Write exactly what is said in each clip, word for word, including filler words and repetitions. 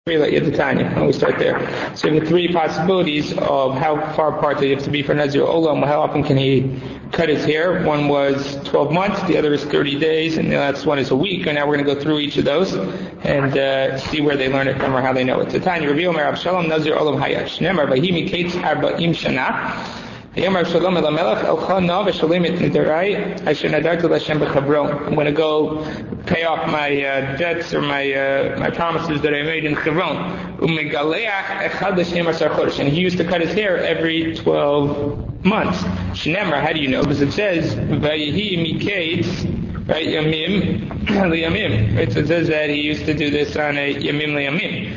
at the Tanya, and we start there. So we have the three possibilities of how far apart they have to be for Nazir Olam. How often can he cut his hair? One was twelve months, the other is thirty days, and the last one is a week. And now we're going to go through each of those and uh, see where they learn it from or how they know it. The Tanya, Rabbi Omer Abshalom Nazir Olam Hayash. Nemar Vahimi Kates Arba'im Shana. I'm going to go pay off my uh, debts or my uh, my promises that I made in Hebron. And he used to cut his hair every twelve months. Shnemer, how do you know? Because it says, right, Yamim Liyamim. Right, so it says that he used to do this on a Yamim Liyamim.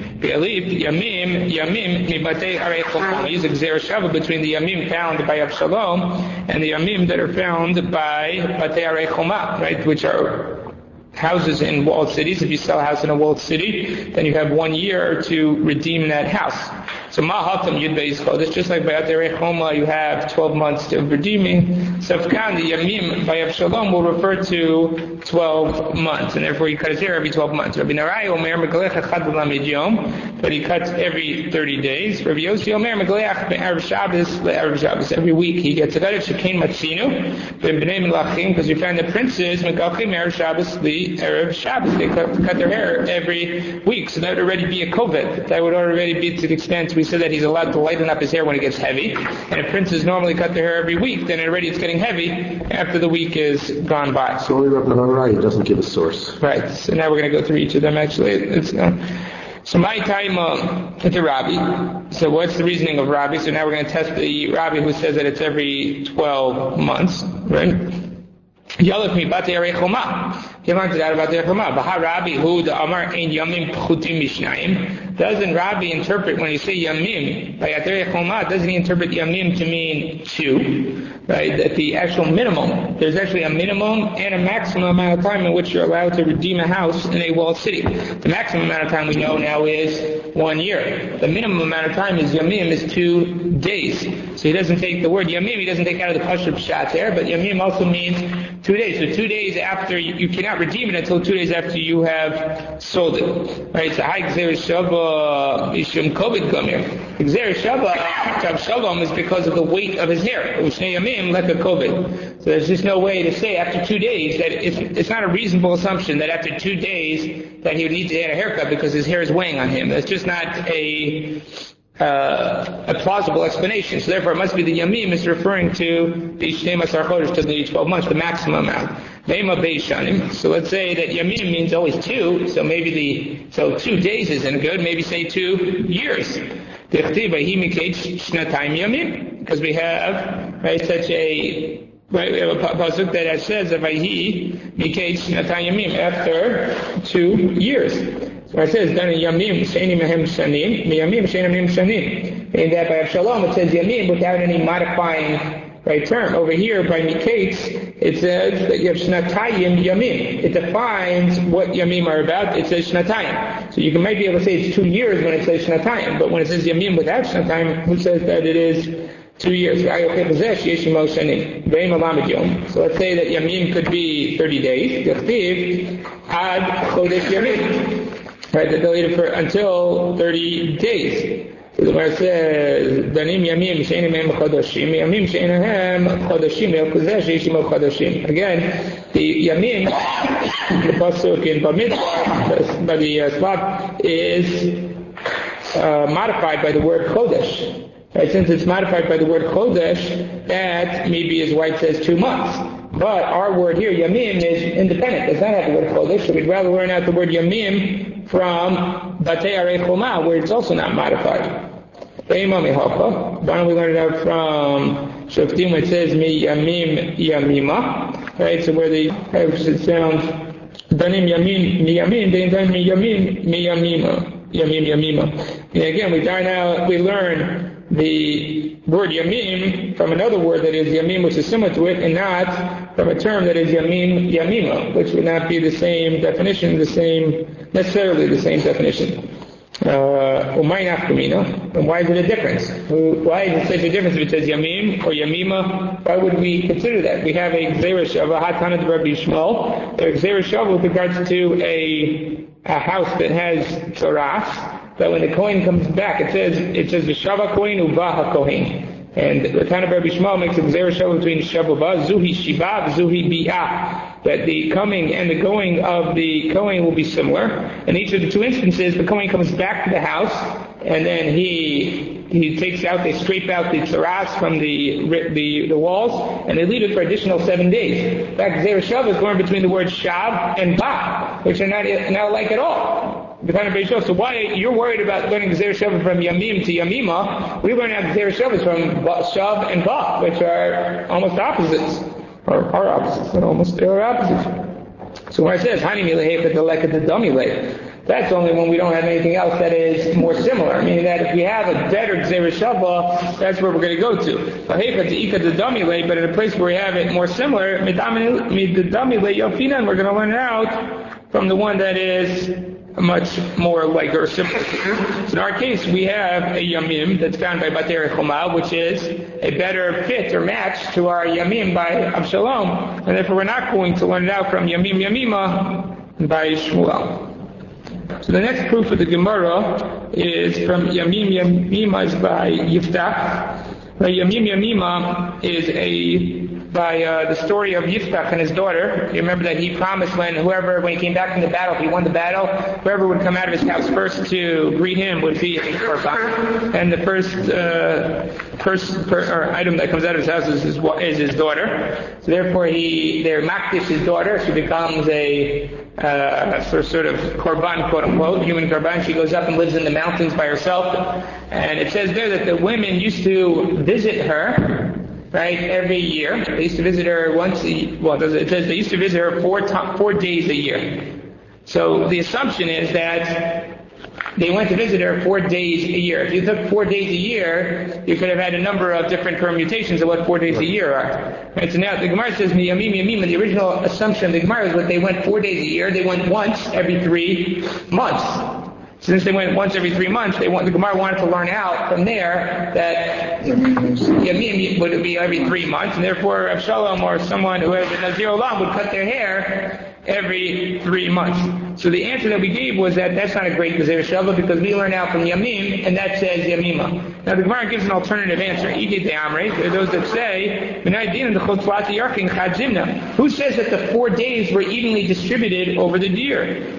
Yamim, Yamim, Mibatei Arei Chokma. He used Gzeir Shava between the Yamim found by Abshalom and the Yamim that are found by Batei Arei Chokma, right, which are houses in walled cities. If you sell a house in a walled city, then you have one year to redeem that house. So Mahatam Yud Beis Chodesh, just like by Atei Choma, you have twelve months of redeeming. So Fkan, the Yamim by Avshalom will refer to twelve months, and therefore he cut his hair every twelve months. Rabbi Narai Omer Megalech Echad L'Lamed Yom, but he cuts every thirty days. Rabbi Yossi Omer Megalech Be'erev Shabbos Le'erev Shabbos. Every week he gets a cut of Shekain Matzinu, B'nei Melachim, because we find the princes Megalchim Erev Shabbos Le'erev Shabbos. They cut, cut their hair every week, so that would already be a kovet. That would already be to the extent we said that he's allowed to lighten up his hair when it gets heavy. And if princes normally cut their hair every week, then already it's getting heavy after the week is gone by. So only Rabbi Narai doesn't give a source. Right. So now we're going to go through each of them actually. It's, uh, so my time uh, at the Rabbi. So what's the reasoning of Rabbi? So now we're going to test the Rabbi who says that it's every twelve months, right? Yalef mi batei arei choma. He learned that about the choma. Baha Rabbi hu the Amar ein yamim pchutim mishnayim. Doesn't Rabbi interpret when you say yamim by atei choma? Doesn't he interpret yamim to mean two? Right? That the actual minimum, there's actually a minimum and a maximum amount of time in which you're allowed to redeem a house in a walled city. The maximum amount of time we know now is one year. The minimum amount of time is yamim is two days. So he doesn't take the word yamim. He doesn't take out of the pashut pshat there, but yamim also means two days. So two days after, you, you cannot redeem it until two days after you have sold it. Right? So, hi, Gzeir Shava, Ishim Kovid Gomir. Gzeir Shava, Chav Shalom is because of the weight of his hair. Ushnei Yamim, like a Kovid. So there's just no way to say after two days that it's, it's not a reasonable assumption that after two days that he would need to get a haircut because his hair is weighing on him. That's just not a, Uh, a plausible explanation. So therefore it must be the Yamim is referring to the Shnei Masar Chodesh, to the twelve months, the maximum amount. Ve'ema Beishanim. So let's say that Yamim means always two, so maybe the, so two days isn't good, maybe say two years. Because we have, right, such a, right, we have a pasuk that says, after two years. So it says, "Dani Yamim Sheini Mehem Shanim, Yamim Sheini Mehem Shanim." In that by Avshalom it says Yamim without any modifying right term. Over here by Miketz it says that you have Shnatayim Yamim. It defines what Yamim are about. It says Shnatayim. So you can might be able to say it's two years when it says Shnatayim, but when it says Yamim without Shnatayim, who says that it is two years? So let's say that Yamim could be thirty days. Ad Chodesh Yamim. Right, that they'll eat it for until thirty days. So the Gemara says, "Danim yamim she'enim mehem chodashim, yamim she'enim chodashim le'okuzesh she'ishim chodashim." Again, the yamim, the pasuk in Bamidbar, by the uh, spot, is uh, modified by the word chodesh. Right, since it's modified by the word chodesh, that maybe is why it says two months. But our word here, yamim, is independent. It does not have the word chodesh, so we'd rather learn out the word yamim from Batei Arei Choma, where it's also not modified. Why don't we learn it out from Shoftim, where it says Mi Yamim Yamima, right? So where the it sounds Danim Yamim Mi Yamim, then Danim Mi Yamim Mi Yamima, Yamim Yamima. And again, we learn now we learn the word Yamim from another word that is Yamim, which is similar to it, and not from a term that is Yamim Yamima, which would not be the same definition, the same, necessarily the same definition. Uh, and why is it a difference? Why is it such a difference if it says Yamim or Yamima? Why would we consider that? We have a Gzeir Shava, Hatana de Rabbi Shmuel, a Gzeir Shava with regards to a, a house that has tzaras, But when the Kohen comes back, it says, it says, V'shava Kohen u'va ha-Kohen. And the Tana Rabbi Shmuel makes a gzera shava between Shavah, Zuhi Shiva, Zuhi Bi'ah, that the coming and the going of the Kohen will be similar. In each of the two instances, the Kohen comes back to the house, and then he he takes out, they scrape out the tzaras from the, the the walls, and they leave it for additional seven days. In fact, gzera shava is going between the words shav and ba, which are not, not alike at all. So why you're worried about learning gzera shava from yamim to yamima? We learn out gzera shavas from shav and ba, which are almost opposites, or are opposites, and almost they are opposites. So when it says hani milehei b'deleket adamilei, that's only when we don't have anything else that is more similar. Meaning that if we have a better gzera shava, that's where we're going to go to. But in a place where we have it more similar, we're going to learn it out from the one that is much more like or similar. So in our case, we have a yamim that's found by Batei Choma, which is a better fit or match to our yamim by Avshalom, and therefore we're not going to learn it out from yamim yamima by Shmuel. So the next proof of the Gemara is from yamim yamima by Yiftach. The yamim yamima is a by uh, the story of Yiftach and his daughter. You remember that he promised when whoever, when he came back from the battle, if he won the battle, whoever would come out of his house first to greet him would be a korban. And the first uh, pers- per, or item that comes out of his house is his, is his daughter. So therefore he, they're makdish his daughter. She becomes a uh, sort, sort of korban, quote unquote, human korban. She goes up and lives in the mountains by herself. And it says there that the women used to visit her, right, every year. They used to visit her once a, well, it says they used to visit her four, to, four days a year. So the assumption is that they went to visit her four days a year. If you took four days a year, you could have had a number of different permutations of what four days a year are. Right, so now the Gemara says, Miyamim Yamim, and the original assumption of the Gemara is that they went four days a year, they went once every three months. Since they went once every three months, they want, the Gemara wanted to learn out from there that Yamim would be every three months, and therefore Avshalom or someone who has a Nazir Olam would cut their hair every three months. So the answer that we gave was that that's not a great gzera shava because we learn out from Yamim, and that says Yamima. Now the Gemara gives an alternative answer. There are those that say, who says that the four days were evenly distributed over the year?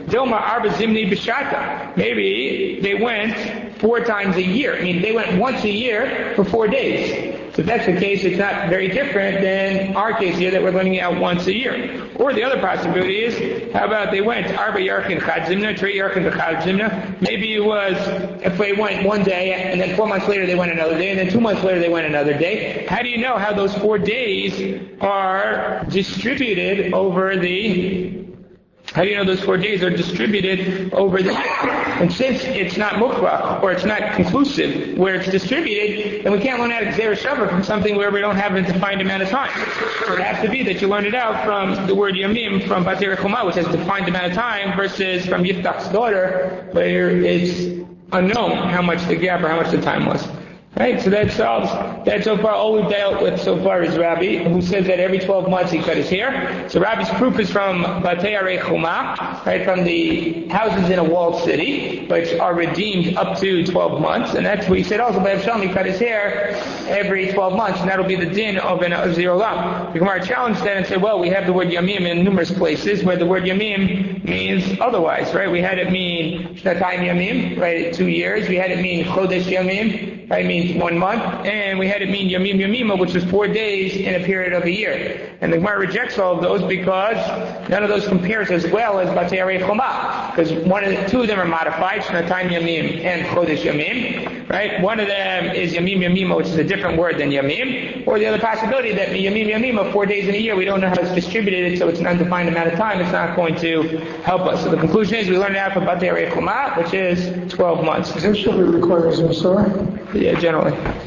Maybe they went four times a year. I mean, they went once a year for four days. So if that's the case, it's not very different than our case here that we're learning out once a year. Or the other possibility is, how about they went Arba Yarkin Chad Zimna, Tri Yarkin Chad Zimna? Maybe it was, if they went one day, and then four months later they went another day, and then two months later they went another day. How do you know how those four days are distributed over the How do you know those four days are distributed over the year? And since it's not mukbah, or it's not conclusive, where it's distributed, then we can't learn out gzera shava from something where we don't have a defined amount of time. So it has to be that you learn it out from the word yamim, from Batei Choma, which has a defined amount of time, versus from Yiftach's daughter, where it's unknown how much the gap or how much the time was. Right, so that solves, that so far, all we've dealt with so far is Rabbi, who says that every twelve months he cut his hair. So Rabbi's proof is from Batei Choma, right, from the houses in a walled city, which are redeemed up to twelve months, and that's what he said also by Avshalom, he cut his hair every twelve months, and that'll be the din of an Azir Olam. The Gemara challenged that and said, well, we have the word Yamim in numerous places where the word Yamim means otherwise, right? We had it mean Shnatayim Yamim, right, two years. We had it mean Chodesh Yamim, right, means one month, and we had it mean Yamim Yamima, which was four days in a period of a year. And the Gemara rejects all of those because none of those compares as well as Batei Choma, because one of the, two of them are modified, Shnatayim Yamim and Chodesh Yamim, right? One of them is Yamim Yamima, which is a different word than Yamim, or the other possibility that Yamim Yamima, four days in a year, we don't know how it's distributed, so it's an undefined amount of time, it's not going to help us. So the conclusion is we learn it out from Batei Choma, which is twelve months. Is that should be requires a Masora? Yeah, generally.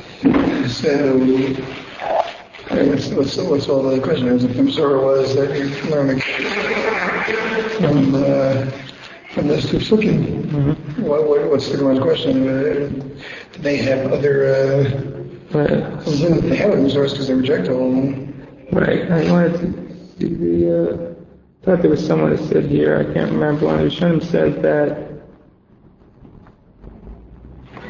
So, what's, what's, what's all the question is? If the Masora was that you learn from, uh, from this to Sukkim, mm-hmm. what, what, what's the Gemara's question? Uh, do they have other, uh, right. They have other Masoras because they reject all of them. Right. I wanted to see the, uh, I thought there was someone that said here, I can't remember, one of the Rishonim said that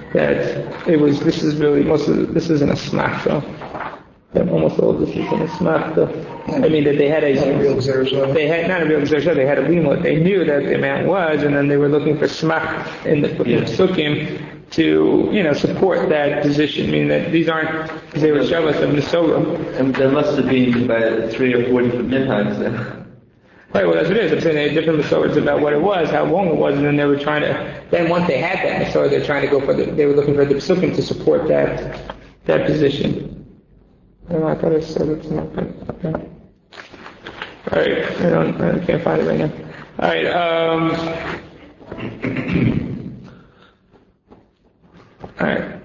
that it was, this is really, most of, this isn't a smachta. That almost all of this isn't a smachta. I mean, that they had a, not a real exertion. They had, not a real exertion, they had a limud. They knew that the amount was, and then they were looking for smach in the yeah. psukim to, you know, support that position. I mean, that these aren't, because they were Shabbos of Nesora. And there must have been about three or four different minhags then. Right, well, that's what it is. I'm saying they had different Masoras about what it was, how long it was, and then they were trying to, then once they had that Masora, they're trying to go for the, they were looking for the Psukim to support that, that position. I don't know, I thought I said it's not good. Okay. Alright, I don't, I can't find it right now. Alright, um, alright.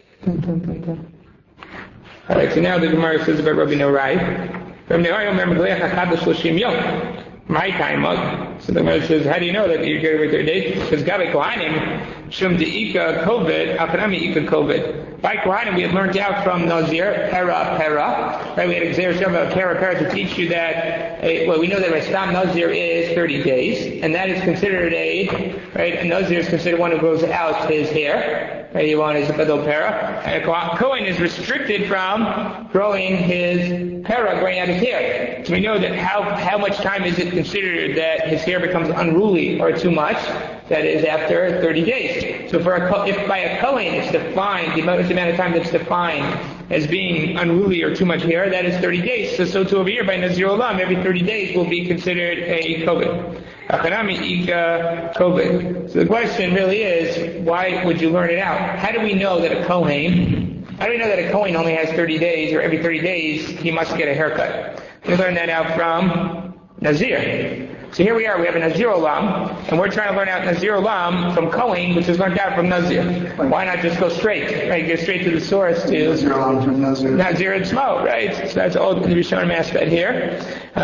Alright, so now the Gemara says about Rabbi Norai. Rabbi Norai Omer Megaleach Achad L'Shloshim Yom. My time up. So the Gemara says, how do you know that you get over thirty days? Because Gabe Kohanim, Shum De'ika Kovid, Akanami Ika Kovid. By Kohanim, we had learned out from Nazir, Pera, Pera. Right, we had Xer Shabbat, Pera, Pera to teach you that, uh, well, we know that Restam Nazir is thirty days, and that is considered a, right, a Nazir is considered one who grows out his hair. Right, you want his Gadol Pera. And a Kohen is restricted from growing his Pera, growing out his hair. So we know that how, how much time is it considered that his hair becomes unruly or too much? That is after thirty days. So for a, if by a Kohen it's defined, the amount of time that's defined as being unruly or too much hair, that is thirty days. So, so too over here by Nazir Olam, every thirty days will be considered a Kohen. Achanami Ika Kohen. So the question really is, why would you learn it out? How do we know that a Kohen, how do we know that a Kohen only has thirty days, or every thirty days he must get a haircut? We learn that out from Nazir. So here we are, we have a Nazir Olam, and we're trying to learn out Nazir Olam from Kohen, which is learned out from Nazir. Why not just go straight, right? Go straight to the source to Nazir Olam from Nazir. Nazir and Shmo, right? So that's all the Rishonim asked that here.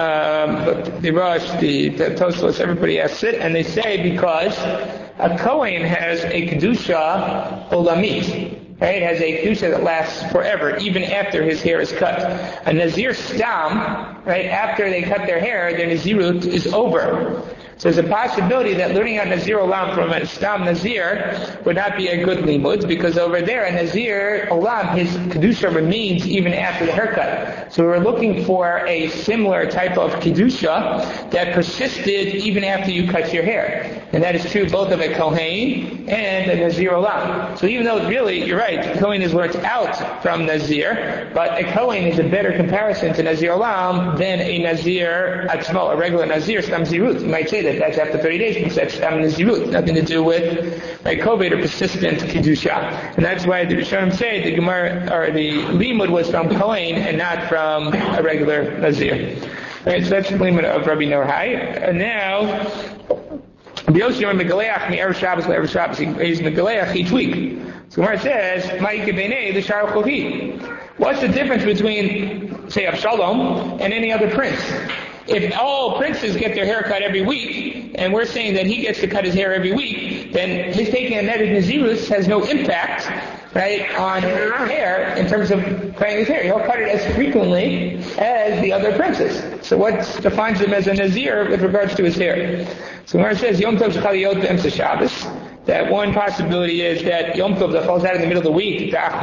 Um, but the Rosh, the, the Tosfos, everybody asks it, and they say because a Kohen has a Kedusha Olamit. Right, it has a kedusha that lasts forever, even after his hair is cut. A Nazir Stam, right, after they cut their hair, their Nazirut is over. So there's a possibility that learning out Nazir Olam from a Stam Nazir would not be a good limud, because over there, a Nazir Olam, his kedusha remains even after the haircut. So we're looking for a similar type of kedusha that persisted even after you cut your hair. And that is true both of a Kohen and a Nazir Olam. So even though really, you're right, Kohen is worked out from Nazir, but a Kohen is a better comparison to Nazir Olam than a Nazir Atzmo, a regular Nazir, Stam Zirut. You might say that that's after thirty days, because that's Stam Nazirut, nothing to do with right, COVID or persistent Kedusha. And that's why the Rishonim say the Gemara, or the Limud was from Kohen and not from a regular Nazir. Right, so that's the Limud of Rabbi Norai. And now, B'yoshim Megaleach mi Erev Shabbos le Erev Shabbos. He's Megaleach each week. So Gemara says, Ma'ike b'nei l'shar chovi. What's the difference between, say, Avshalom and any other prince? If all princes get their hair cut every week, and we're saying that he gets to cut his hair every week, then his taking a net of Nazirus has no impact, right, on hair in terms of cutting his hair. He'll cut it as frequently as the other princes. So what defines him as a Nazir with regards to his hair? So when it says Yom Tov Shechal Yod B'Emsa Shabbos, that one possibility is that Yom Tov that falls out in the middle of the week, that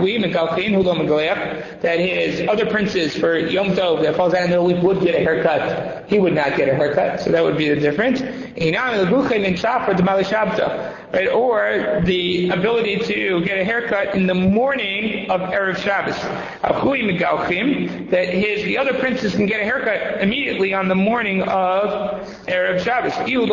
his other princes for Yom Tov that falls out in the middle of the week would get a haircut. He would not get a haircut, so that would be the difference. Right, or the ability to get a haircut in the morning of Erev Shabbos. That his the other princes can get a haircut immediately on the morning of Erev Shabbos.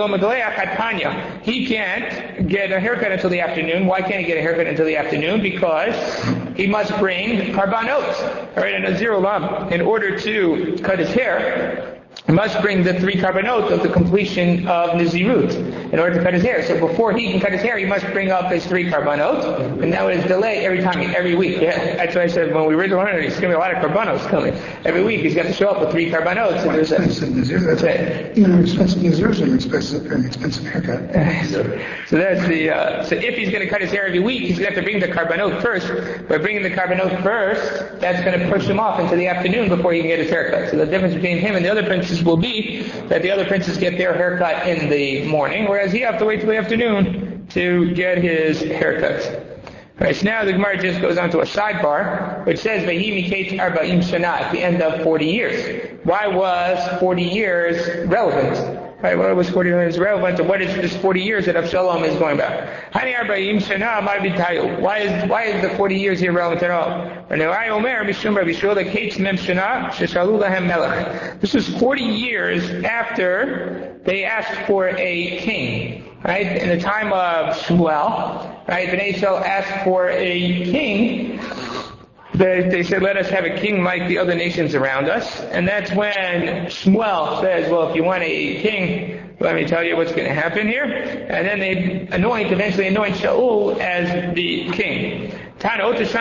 He can't get a haircut until the afternoon. Why can't he get a haircut until the afternoon? Because he must bring karbanot, right, and a Nazir Olam, in order to cut his hair. He must bring the three karbanot of the completion of Nazirut in order to cut his hair. So before he can cut his hair, he must bring up his three karbanot, and now it is delayed every time, every week. Yeah, that's why I said when we read the learner, there's going to be a lot of karbanos coming. Every week he's got to show up with three karbanot. So there's expensive Nazir. That's right. You know, expensive Nazirs are an expensive, an expensive haircut. so, so that's the. Uh, so if he's going to cut his hair every week, he's going to have to bring the karbanot first. By bringing the karbanot first, that's going to push him off into the afternoon before he can get his haircut. So the difference between him and the other princes will be that the other princes get their haircut in the morning, whereas he has to wait till the afternoon to get his haircut. Right, so now the Gemara just goes on to a sidebar, which says Vayhi Miketz Arba'im Shana at the end of forty years. Why was forty years relevant? Right, what was forty years relevant to what is this forty years that Avshalom is going about? Hani Arba'im Shana Ma B'Tayu. Why is why is the forty years here relevant at all? This is forty years after they asked for a king. Right? In the time of Shmuel, right, Bnei Yisrael asked for a king. They, they said, let us have a king like the other nations around us. And that's when Shmuel says, well, if you want a king, let me tell you what's going to happen here. And then they anoint, eventually anoint Shaul as the king. Also, the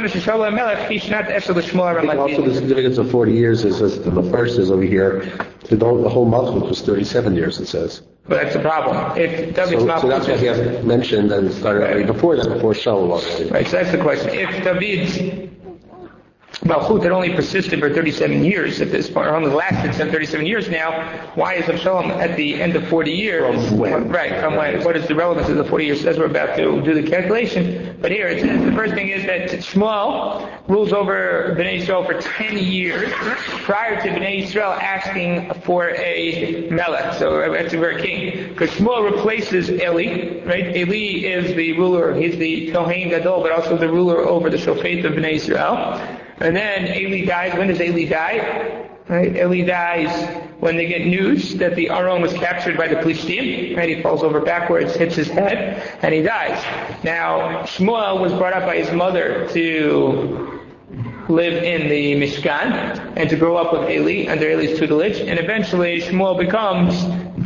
significance of forty years is that the first is over here, the whole Malchut was thirty-seven years, it says. But that's the problem. If David's so, not so that's what he has mentioned and started right. before that, before Shaul already. Right, so that's the question. If David's Malchut had only persisted for thirty-seven years at this point, or only lasted thirty-seven years now, why is Avshalom at the end of forty years? From when? Right, from when? What is the relevance of the forty years? As we're about to do the calculation. But here, it says the first thing is that Shmuel rules over Bnei Yisrael for ten years prior to Bnei Yisrael asking for a melech, so actually for a king. Because Shmuel replaces Eli, right? Eli is the ruler, he's the Kohen Gadol, but also the ruler over the Shofet of Bnei Yisrael. And then Eli dies. When does Eli die? Right? Eli dies when they get news that the Aron was captured by the Plishtim. Right? He falls over backwards, hits his head, and he dies. Now, Shmuel was brought up by his mother to live in the Mishkan and to grow up with Eli under Eli's tutelage. And eventually, Shmuel becomes,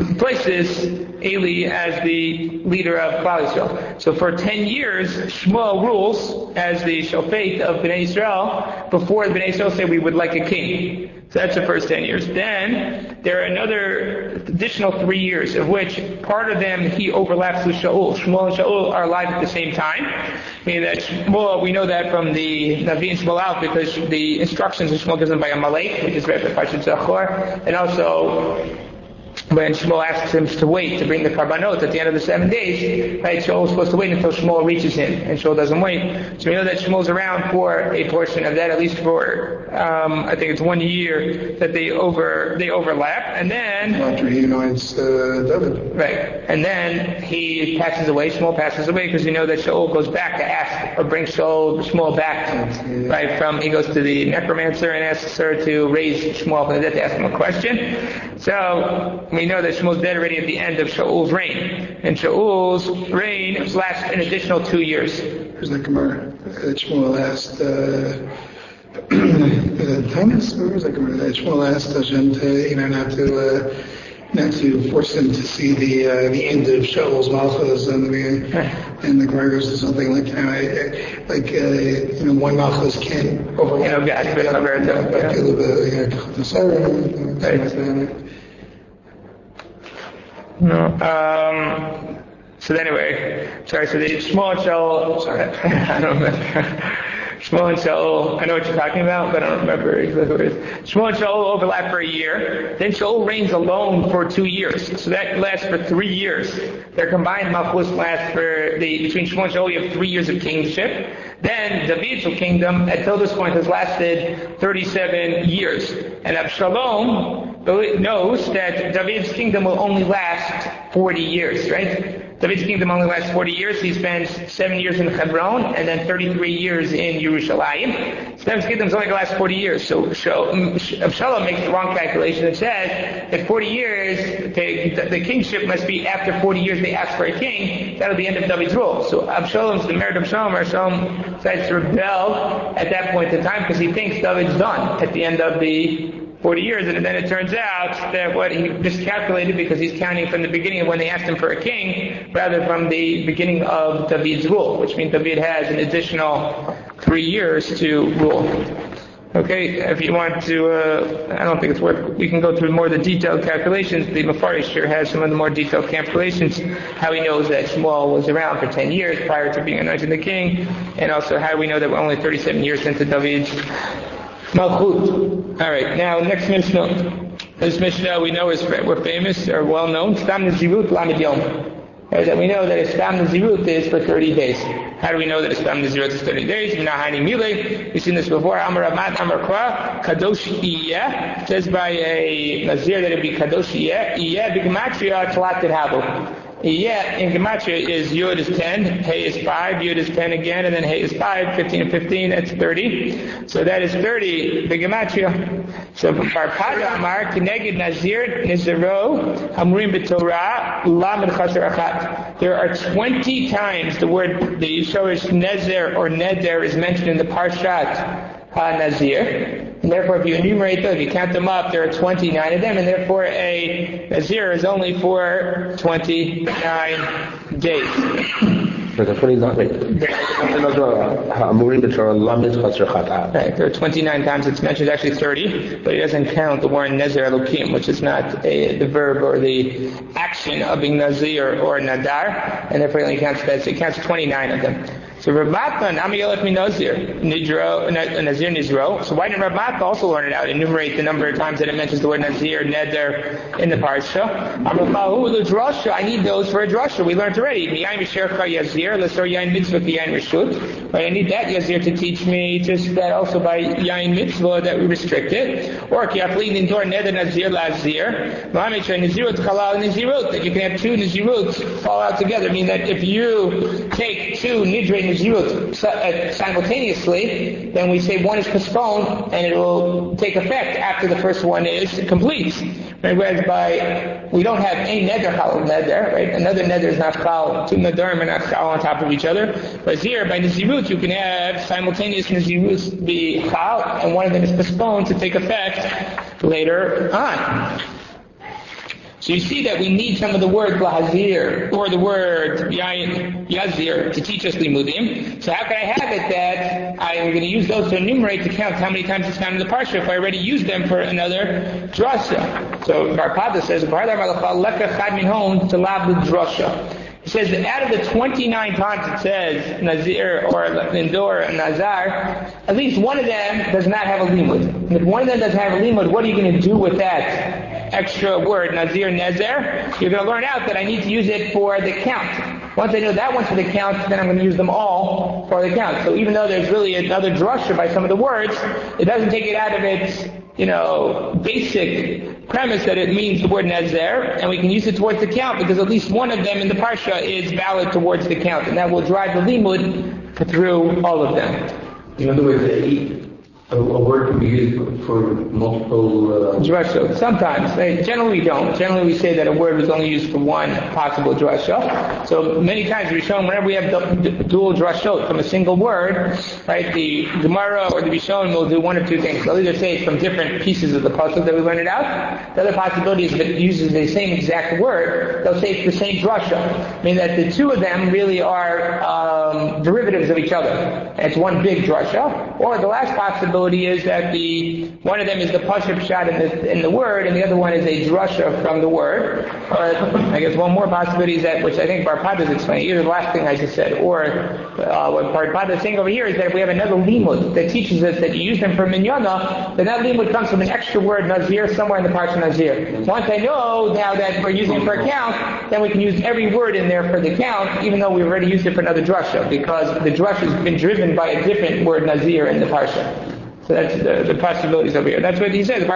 places Eli as the leader of Klal Yisrael. So for ten years, Shmuel rules as the Shofet of Bnei Yisrael before Bnei Yisrael say we would like a king. So that's the first ten years. Then there are another additional three years, of which part of them he overlaps with Shaul. Shmuel and Shaul are alive at the same time. Meaning that Shmuel, we know that from the Navi and Shmuel out because the instructions of Shmuel gives them by Amalek, which is read by Parshat Zachor, and also when Shmuel asks him to wait to bring the karbanot at the end of the seven days, right? Shaul is supposed to wait until Shmuel reaches him, and Shaul doesn't wait. So we know that Shmuel's around for a portion of that, at least for um, I think it's one year that they over they overlap, and then after he anoints uh, David, right? And then he passes away. Shmuel passes away because we know that Shaul goes back to ask or bring Shaul Shmuel back, yeah. right? From he goes to the necromancer and asks her to raise Shmuel from the dead to ask him a question. So we know that Shmuel's dead already at the end of Shaul's reign. And Shaul's reign lasts an additional two years. There's the Gemara that Shmuel asked, uh, Thomas, where was that Gemara? That Shmuel asked Hashem to, you know, not to, uh, not to force him to see the uh, the end of Shaul's Malchus, and the and the Gemara goes to something like, you know, like uh, you know, one Malchus can overlap. You know, God, yeah. No. Um, so anyway, sorry, so the Shmuel and Shaul, sorry, I don't remember. Shmuel and Shaul, I know what you're talking about, but I don't remember exactly what it is. Shmuel and Shaul overlap for a year. Then Shaul reigns alone for two years. So that lasts for three years. Their combined Malchus lasts for, the between Shmuel and Shaul, you have three years of kingship. Then David's kingdom, until this point, has lasted thirty-seven years. And Avshalom knows that David's kingdom will only last forty years, right? David's kingdom only lasts forty years. He spends seven years in Hebron and then thirty-three years in Yerushalayim. So David's kingdom is only going to last forty years. So Avshalom makes the wrong calculation and says that forty years, the, the kingship must be after forty years they ask for a king. That'll be the end of David's rule. So Avshalom's the merit of Avshalom. Avshalom decides to rebel at that point in time because he thinks David's done at the end of the forty years, and then it turns out that what he miscalculated because he's counting from the beginning of when they asked him for a king rather from the beginning of David's rule, which means David has an additional three years to rule. Okay, if you want to, uh, I don't think it's worth, we can go through more of the detailed calculations. The Mefarish here has some of the more detailed calculations, how he knows that Shmuel was around for ten years prior to being anointed the king, and also how we know that we're only thirty-seven years into David's Malchut. Alright, now next Mishnah. This Mishnah we know is, we're famous, or well known. Stam Nezirut Lamed Yom. Right, that we know that a Stam Nazirut is for thirty days. How do we know that a Stam Nazirut is thirty days? We've seen this before. Amar Ramat, Amar Kwa, Kadosh Iyeh. It says by a Nazir that it would be Kadosh Iyeh. Iyeh, B'Gematria, Tlatet Habu. Yeah, in Gematria is Yud is ten, Hey is five, Yud is ten again, and then Hey is five, fifteen and fifteen, that's thirty. So that is thirty, the Gematria. So Barpada Amar, Kineged Nazir, Nizero, Hamurim B'Torah, Lamed Chaser Achat. There are twenty times the word, the Yishorish Nezer or Neder is mentioned in the Parshat Nazir. And therefore, if you enumerate those, if you count them up, there are twenty-nine of them, and therefore a Nazir is only for twenty-nine days. For the twenty-nine, right, there are twenty-nine times it's mentioned, actually thirty, but it doesn't count the word Nezer Elokim, which is not a, the verb or the action of being Nazir or Nadar, and therefore it only counts that, so it counts twenty-nine of them. So Rav Mathan, Amiyolef mi Nazir, Nidro, Nazir Nizro. So why didn't Rav Mathan also learn it out, enumerate the number of times that it mentions the word Nazir, Neder in the parsha? Amrafahu, the drasha, I need those for a drasha. We learned already. Miyayin Mishercha Yazir, Lesor Yain Mitzvah Yain Rishut. Right, I need that Yazir to teach me just that also by Yain Mitzvah that we restrict it. Or Kiafli Nindor Neder Nazir Lazir. Ma'amitra Nazirut Kalal Nazirut, that you can have two Nazirut fall out together. I mean that if you take two Nidre Nazirut simultaneously, then we say one is postponed and it will take effect after the first one is complete. Right? Whereas by, we don't have a neder chal neder, right? Another neder is not chal, two nederim are not chal on top of each other. But here, by Nazirut, you can have simultaneous Nazirut be chal, and one of them is postponed to take effect later on. So you see that we need some of the word lahazir or the word yazir to teach us limudim. So how can I have it that I'm going to use those to enumerate to count how many times it's found in the parsha if I already used them for another drasha? So Barpada says, he says that out of the twenty-nine times it says Nazir or Nindor and Nazar, at least one of them does not have a limud. And if one of them doesn't have a limud, what are you going to do with that extra word, Nazir, Nezer? You're going to learn out that I need to use it for the count. Once I know that one's for the count, then I'm going to use them all for the count. So even though there's really another drasha by some of the words, it doesn't take it out of its, you know, basic premise that it means the word Nezer, and we can use it towards the count because at least one of them in the parsha is valid towards the count, and that will drive the limud through all of them. In other words, a, a word can be used for multiple... Uh... Drasha. Sometimes. Generally we don't. Generally we say that a word was only used for one possible drasha. So many times we're shown whenever we have dual drashot from a single word, right, the Gemara or the Rishon will do one of two things. They'll either say it's from different pieces of the pasuk that we learned it out. The other possibility is that it uses the same exact word. They'll say it's the same drasha. Meaning that the two of them really are um, derivatives of each other. And it's one big drasha. Or the last possibility is that the one of them is the pashup shot in the in the word, and the other one is a drasha from the word. Or I guess one more possibility is that, which I think Barpada is explaining, either the last thing I just said, or uh, what Barpada is saying over here is that if we have another limud that teaches us that you use them for minyana, then that limud comes from an extra word nazir somewhere in the parsha nazir. Once I know now that we're using it for a count, then we can use every word in there for the count, even though we've already used it for another drasha, because the drasha has been driven by a different word nazir in the parsha. So that's the, the possibilities over here. That's what he says. Since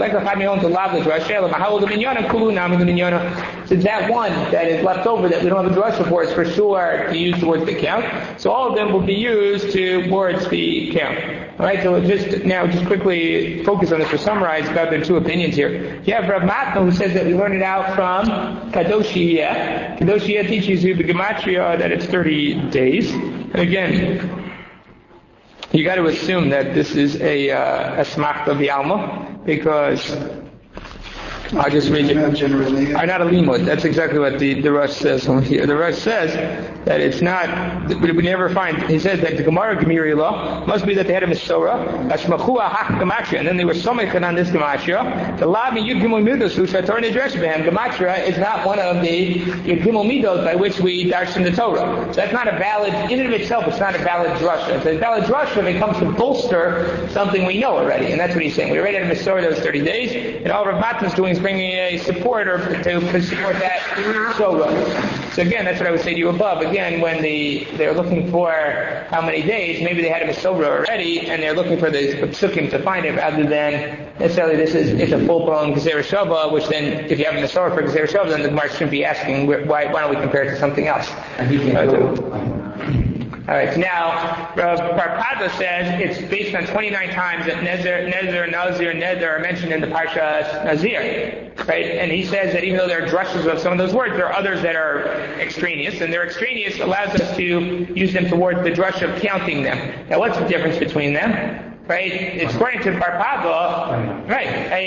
that one that is left over that we don't have a drasha for is for sure to use towards the count. So all of them will be used towards the count. Alright, so just now just quickly focus on this to summarize about their two opinions here. You have Rav Matna who says that we learned it out from Kadosh Iyeh. Kadosh Iyeh teaches you the Gematria that it's thirty days. And again, you got to assume that this is a uh, a smachta v'alma, because I'll just read it. Not generally. Are not a limud. That's exactly what the, the Rosh says over here. The Rosh says that it's not, we never find, he says that the Gemara Gemiri law must be that they had a Mesorah, Ashmachua Hach Gematria, and then they were Somechan on this Gematria. The Lav and Yud Gimel Midos, who Shator Nidresh Behem, Gematria is not one of the Yud Gimel Midos by which we darshan the Torah. So that's not a valid, in and of itself, it's not a valid drasha. It's a valid drasha if it comes to bolster something we know already, and that's what he's saying. We already had a Mesorah that was thirty days, and all Rav Matna is doing is bringing a supporter to, to support that Sora. So again, that's what I would say to you above. Again, when the they're looking for how many days, maybe they had a Masora already, and they're looking for the Psukim to find it, rather than necessarily this is it's a full-blown Gezerah Shava, which then, if you have a Masora for Gezerah Shava, then the Gemara shouldn't be asking, why, why don't we compare it to something else? All right, now, Rav Parpada says it's based on twenty-nine times that Nezer, Nezer, Nazir, Neder are mentioned in the Parsha Nazir, right? And he says that even though there are drushes of some of those words, there are others that are extraneous, and their extraneous allows us to use them towards the drush of counting them. Now, what's the difference between them? Right? It's according to Parpada, right,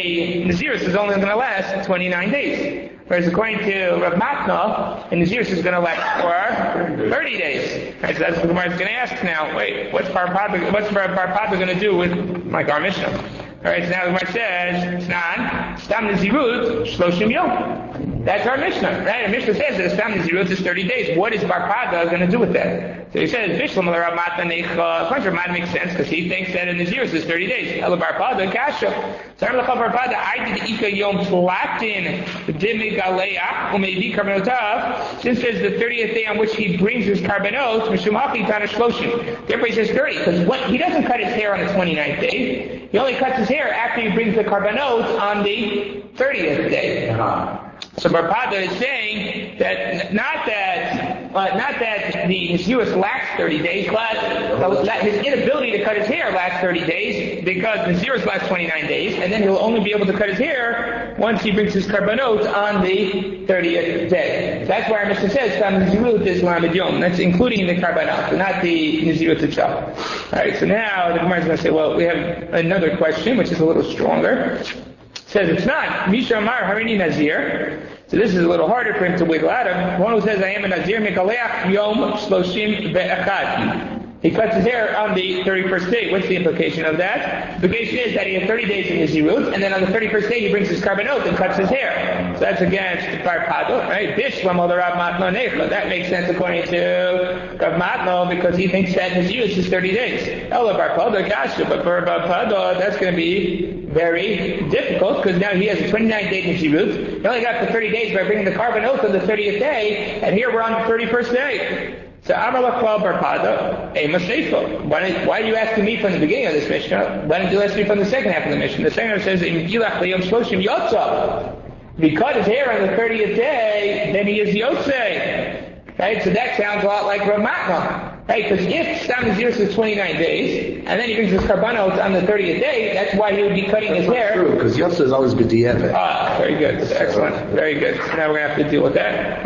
a Nazirus is only going to last twenty-nine days. Whereas according to Rav Matna, a Nazirus is going to last for thirty days. Right? So that's what the Gemara is going to ask now. Wait, what's Parpada, what's Parpada going to do with, like, our Mishnah? Alright, so now the Gemara says, Snan, Stam Nazirut, Shloshim Yom. That's our Mishnah, right? Our Mishnah says that Stam Nazirut is thirty days. What is Parpada going to do with that? So he says, Bishlam Rav Matna Necha, Puncher Mat makes sense, because he thinks that a Nazirus is thirty days. Ela Parpada, Kasha. Sarah Lecha Parpada, I did Ika Yom Platin, Dimi Galeach, Umevi Karbanotav, since there's the thirtieth day on which he brings his Karbonot, Mishum Hachi Tana Shloshim. Therefore he says thirty, because he doesn't cut his hair on the twenty-ninth day. He only cuts his hair after he brings the Karbonot on the thirtieth day. Uh-huh. So Parpada is saying that not that uh, not that the Nazirus lasts thirty days, but his inability to cut his hair lasts thirty days, because Nazirus lasts twenty-nine days, and then he'll only be able to cut his hair once he brings his Karbonot on the thirtieth day. So that's why our Mishnah says Tam Nazirut is Lamed Yom. That's including the Karbonot, not the Nazirut itself. Alright, so now the Gemara is going to say, well, we have another question, which is a little stronger. It says it's not. Misha Amar Harini Nazir. So this is a little harder for him to wiggle out of. One who says, I am a Nazir Mikaleach Yom Shloshim Ve'echad. He cuts his hair on the thirty-first day. What's the implication of that? The implication is that he had thirty days in his Nazirut, and then on the thirty-first day he brings his Karbonot and cuts his hair. So that's against Parpada, right? Bishlam al Rav Matna Necha. That makes sense according to Rav Matna, because he thinks that Nazirut is thirty days. Ela Parpada Kasha, but for Parpada, that's going to be very difficult, because now he has a twenty-nine day Nazirut. He only got the thirty days by bringing the Karbonot on the thirtieth day, and here we're on the thirty-first day. So Amar Lachval Parpada, Ema Seifa. Why, why are you asking me from the beginning of this Mishnah? Why don't you ask me from the second half of the Mishnah? The second half says, Im Gilach Leyom Shloshim Yotza. If he cut his hair on the thirtieth day, then he is Yotze. Right? So that sounds a lot like Rav Matna. Right? Because if Stam Nazirus is twenty-nine days, and then he brings his Karbonot on the thirtieth day, that's why he would be cutting his hair. True, because Yotze is always B'di'evet. Ah, very good. Excellent. Very good. So now we're going to have to deal with that.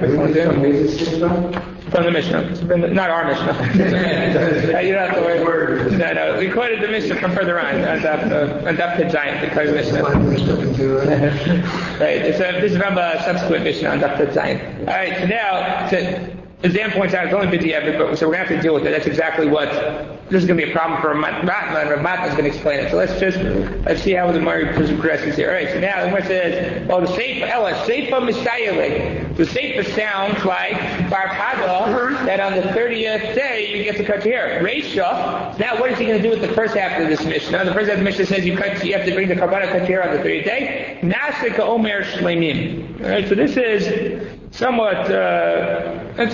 From the Mishnah. From the, not our Mishnah. uh, you don't have to worry. No, no. We quoted the Mishnah from further on. On Daf Giant, the Kari Mishnah. Right. It's a, this is from a subsequent Mishnah on Daf Giant. Alright, so now, so, as Dan points out, it's only B'di'evet, but so we're going to have to deal with it. That's exactly what, this is going to be a problem for Rav Matna, and Rav Matna is going to explain it. So let's just, let's see how the Gemara progresses here. Alright, so now the Gemara says, well, the Seifa, Ella, Seifa Mishayele. The Seifa sounds like Parpada, that on the thirtieth day you get to cut your hair. Reisha, now what is he going to do with the first half of this Mishnah? The first half of the Mishnah says you cut, you have to bring the Karbonot, cut your hair on the thirtieth day. Nasika Omer Shleimim. Alright, so this is somewhat, uh, it's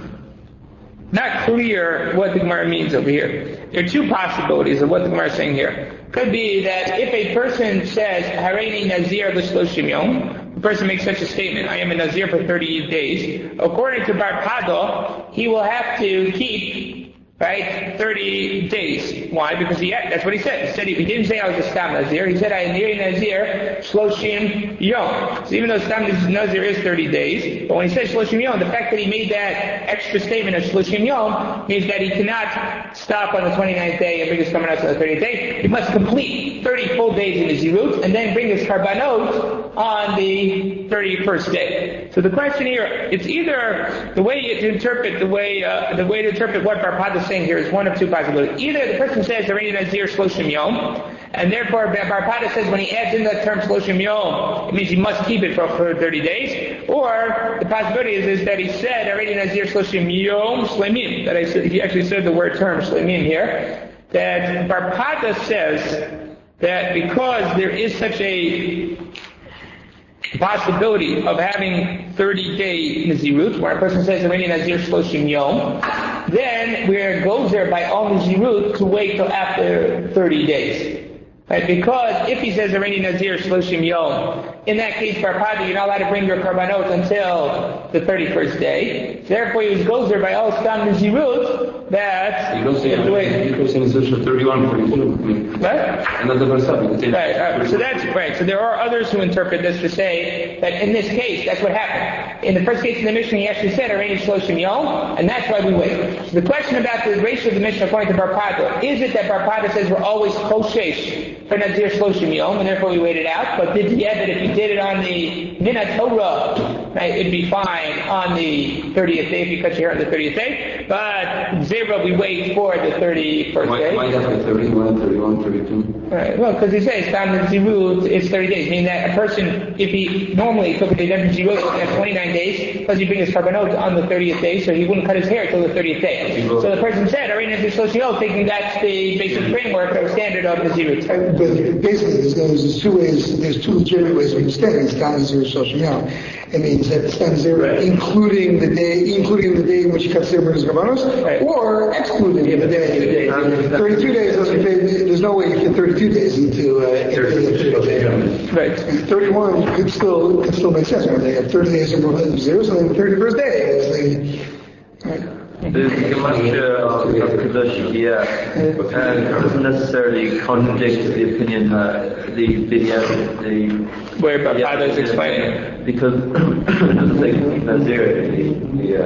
not clear what the Gemara means over here. There are two possibilities of what the Gemara is saying here. Could be that if a person says, Hareini Nazir l'shloshim yom, the person makes such a statement, I am a Nazir for thirty days, according to Parpada, he will have to keep, right, thirty days. Why? Because he had, that's what he said. He said he, he didn't say I was a Stam Nazir. He said I am Niri Nazir Shloshim Yom. So even though Stam Nazir is thirty days, but when he said Shloshim Yom, the fact that he made that extra statement of Shloshim Yom means that he cannot stop on the twenty-ninth day and bring his Karbonot on the thirtieth day. He must complete thirty full days in his Zirut and then bring his Karbonot on the thirty-first day. So the question here, it's either the way to interpret the way uh, the way to interpret what Parpada is saying here is one of two possibilities. Either the person says Hareini Nazir Shloshim Yom, and therefore Parpada says when he adds in that term Shloshim Yom, it means he must keep it for, for thirty days. Or the possibility is, is that he said Hareini Nazir Shloshim Yom Shleimim. That I said, he actually said the word term Shleimim here. That Parpada says that because there is such a possibility of having thirty-day Nazirut, where a person says, Harini Nazir Shloshim Yom, then we're gozer by all Nazirut to wait till after thirty days. Right? Because if he says Harini Nazir Shloshim Yom, in that case, Barpada, you're not allowed to bring your karbanot until the thirty-first day. Therefore, he was gozer by all Stam Nazirut that you have to wait. Because in Israel thirty-one, forty-two. Right? Another verse up. Right, right. So that's right. So there are others who interpret this to say that in this case, that's what happened. In the first case in the Mishnah, he actually said Harini Shloshim Yom, and that's why we wait. So the question about the ratio of the Mishnah according to Barpada, is it that Barpada says we're always koshesh for Nazir Shloshim Yom, and therefore we wait it out, but did yeah, that if you did it on the Minat Torah, right, it'd be fine on the thirtieth day if you cut your hair on the thirtieth day, but Zebra, we wait for the thirty-first why, day. Why not the thirty-one, thirty-one, thirty-two? Right. Well, because he says Stam Nazirut, it's thirty days, meaning that a person, if he normally took a day of Nazirut, he has twenty-nine days, plus he bring his karbanot on the thirtieth day, so he wouldn't cut his hair until the thirtieth day. So the person said, Harini Nazir Shloshim Yom, thinking that's the basic framework or standard of Nazirut. But basically, there's, there's two ways, there's two legitimate ways of understanding Stam Nazir Shloshim Yom. It means that Stam Nazir, right, including the day, including the day in which he cuts his karbanos, right, or excluding yeah, the day. thirty-two days doesn't fit. There's no way you fit thirty-two days into uh, thirty-two days. Right. thirty-one could still could still make sense. Right? They have thirty days of zero, so then the thirty-first day is the. Right. The Gematria of Kadosh yeah, and doesn't necessarily contradict the opinion that the video, the where Barpada is explaining it, because it doesn't say Nazir in the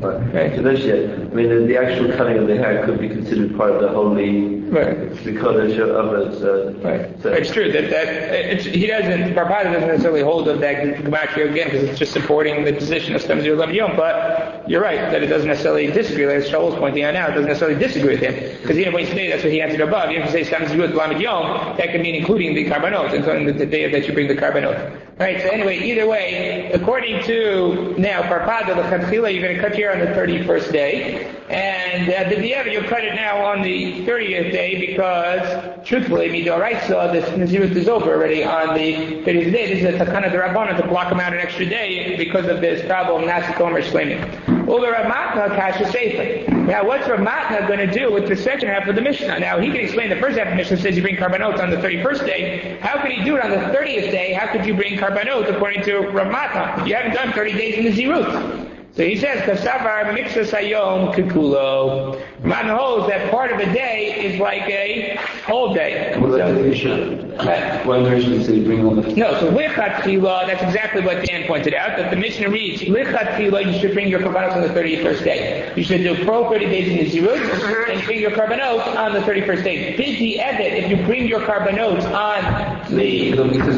Kadosh yet. I mean, the, the actual cutting of the hair could be considered part of the holy. Right. Because of it. So, right. So. It's true that that it's, he doesn't. Barpada doesn't necessarily hold of that Gematria again because it's just supporting the position of Stam Nazir Lamed Yom. But you're right that it doesn't necessarily disagree. Like Shaul's pointing out now, it doesn't necessarily disagree with him because even when you say that's what he answered above, you have to say Stam Nazir Lamed Yom. That could mean including the karbanot, including the, the day that you bring the karbanot. Right. So anyway, either way, according to now Barpada, the Chadchila, you're going to cut your hair on the thirty-first day, and uh, the Dieva, you'll cut it now on the thirtieth day. Because, truthfully, Midoraisa, this Nazirut is over already on the thirtieth day. This is a Takana D'Rabbanan to block him out an extra day because of this problem, Nasi Tomer Shleimim. Over Rav Matna, Kasha Sefer. Now, what's Rav Matna going to do with the second half of the Mishnah? Now, he can explain the first half of the Mishnah says you bring karbanot on the thirty-first day. How could he do it on the thirtieth day? How could you bring karbanot according to Rav Matna? You haven't done thirty days in the Nazirut. So he says, Kasavar mixas hayom kikulo. Man holds that part of a day is like a whole day. What about the Mishnah? Why the Mishnah say bring all the... No, so lichatchila, that's exactly what Dan pointed out, that the Mishnah reads, lichatchila, you should bring your karbanot on the thirty-first day. You should do pro thirty days in the Nazirut, and bring your karbanot on the thirty-first day. Bidi evet, if you bring your karbanot on the... The mixas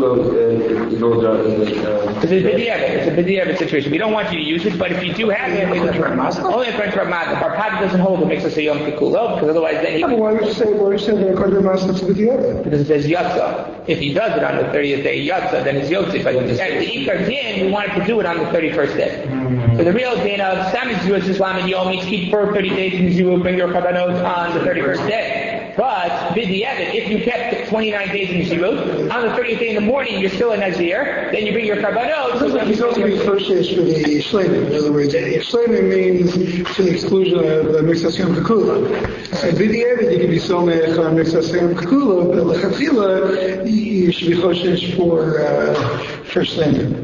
kikulo is all the... It's a bidi evet, it's a bidi evet situation. We don't want you to use it, but if you do have it, only according to Rav Matna. Barpada doesn't hold the mixas hayom kikulo, because otherwise then he... Yeah, why would you say, why would you say that according to Rav Matna it's a bidi evet? Because it says yatsa. If he does it on the thirtieth day, yatsa, then it's yotzi. But at the ikar din, we wanted to do it on the thirty-first day. Mm-hmm. So the real din of Stam Nazirut Islam and Yom means keep for thirty days in Nazirut, bring your karbanot on the thirty-first day. But b'di'evet, if you kept twenty-nine days in Nazirut, on the thirtieth day in the morning you're still a Nazir, then you bring your karbanot. So he's also being associated for the shleimim. In other words, shleimim means to the exclusion of the mixas hayom kikulo. So b'di'evet you can be somech on mixas hayom kikulo, but l'chafila you should be choshesh for uh, for shleimim.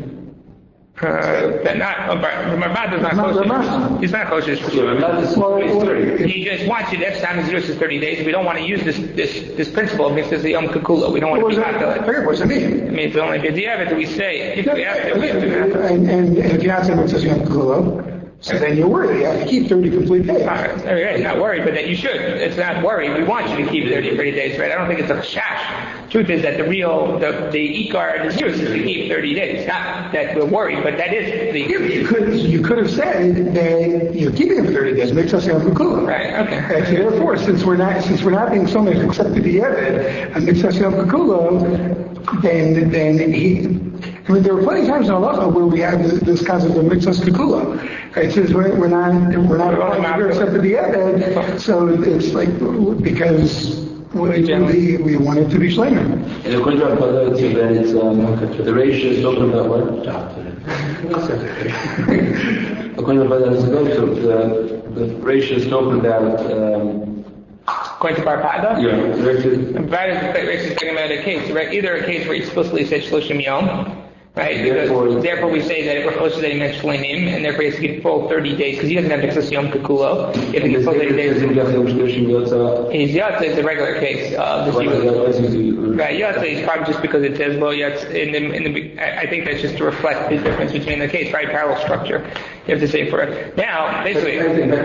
Uh, but not, oh, Rav is not kosher. He's not kosher. He just wants you to have Stam Nazirut is thirty days. We don't want to use this this this principle of mixas hayom kikulo. We don't want to be that? Okay, what does it mean? It means only b'di'evet that we say. If we have to, we have to. And, and, and if you're not saying mixas hayom kikulo, so then you're worried. You have to keep thirty complete days. All right, right, not worried, but then you should. It's not worry. We want you to keep thirty, thirty days, right? I don't think it's a chash. Truth is that the real, the, the ikar and the zirus is to keep thirty days. Not that we're worried, but that is the... Yeah, you could you could have said that you're keeping it for thirty days. Mixas hayom kikulo. Right, okay. And so therefore, since we're not since we're not being so much except the b'di'evet and mixas hayom kikulo, then then he. I mean, there were plenty of times in halacha where we have this, this concept of mixas kikulo. Right, since we're, we're not we're not allowed to except the b'di'evet, so it's like because we, we, we want it to be shleima. And according to our Pada, then it's, um, the ratio is talking about what? According to our Pada, the, the ratio is talking about, um, According to Bar Pada? yeah, the ratio. Bar Pada is talking about a case, right? Either a case where he explicitly said Shloshim Yom, right? Therefore, because, therefore we say that we're close to that he meant Shleimim, and therefore he has to keep full thirty days, because he doesn't have Nexus Yom Kekulo. If he gets full thirty days, he's Yatsa is a regular case. Uh, this was, right, Yatsa is probably just because it says, well, Yatsa, in the, in the, I think that's just to reflect the difference between the case, right? Parallel structure. You have to say for it. Now, basically.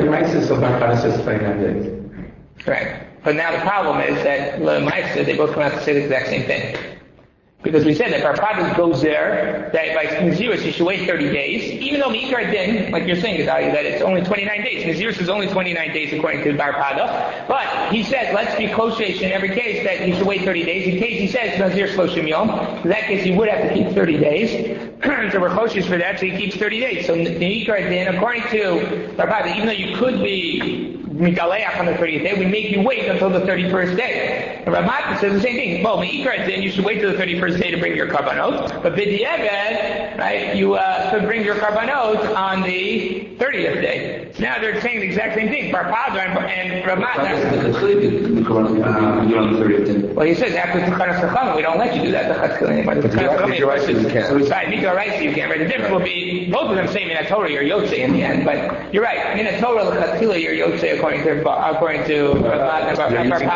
Right. But now the problem is that L'Maisa, they both come out to say the exact same thing. Because we said that Bar Pada goes there, that like Nazirus, you should wait thirty days, even though Meikar Din, like you're saying, Gedalia, that it's only twenty-nine days. Nazirus is only twenty-nine days according to Bar Pada. But he says, let's be kosher in every case that he should wait thirty days. In case he says Nazir Shloshim Yom, in that case he would have to keep thirty days. So we're kosher for that, so he keeps thirty days. So Meikar Din, according to Bar Pada, even though you could be Mikaleach on the thirtieth day, we make you wait until the thirty-first day. And Ramat says the same thing. Well, Meikar Din, you should wait till the thirty-first day to bring your karbanot, but B'diavad, right, you uh, could bring your karbanot on the thirtieth day. So now they're saying the exact same thing. Bar Pada and, and Ramat. Well, he says after Tchanas Chacham, we don't let you do that. If you're right, you can't. Right, Mikra right, you can't. Right, the difference will be both of them say Minat Torah you're Yotze in the end, but you're right. Minat Torah l'chatchila you're Yotze according to according to Ramat and Bar